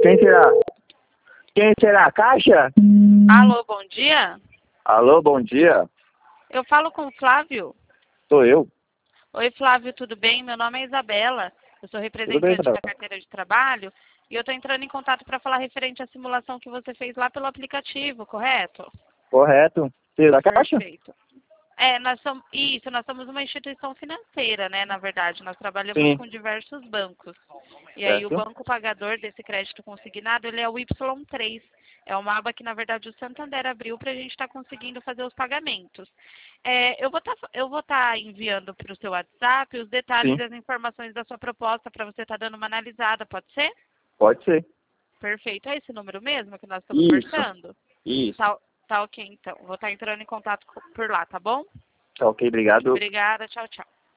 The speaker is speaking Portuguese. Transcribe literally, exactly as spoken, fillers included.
Quem será? Quem será? Caixa? Alô, bom dia? Alô, bom dia. Eu falo com o Flávio. Sou eu. Oi, Flávio, tudo bem? Meu nome é Isabela. Eu sou Tudo bem, representante Isabela? da carteira de trabalho e eu estou entrando em contato para falar referente à simulação que você fez lá pelo aplicativo, correto? Correto. Você da Caixa? Perfeito. É, nós somos, isso, nós somos uma instituição financeira, né, na verdade. Nós trabalhamos Sim. com diversos bancos. E aí o Certo. banco pagador desse crédito consignado, ele é o Y três. É uma aba que, na verdade, o Santander abriu para a gente estar conseguindo fazer os pagamentos. É, eu vou tá, eu vou estar enviando para o seu WhatsApp os detalhes Sim. e as informações da sua proposta para você estar dando uma analisada, pode ser? Pode ser. Perfeito. É esse número mesmo que nós estamos Isso. conversando? Isso. Tá, tá ok, então. Vou estar entrando em contato co- por lá, tá bom? Tá ok, obrigado. Obrigada, tchau, tchau.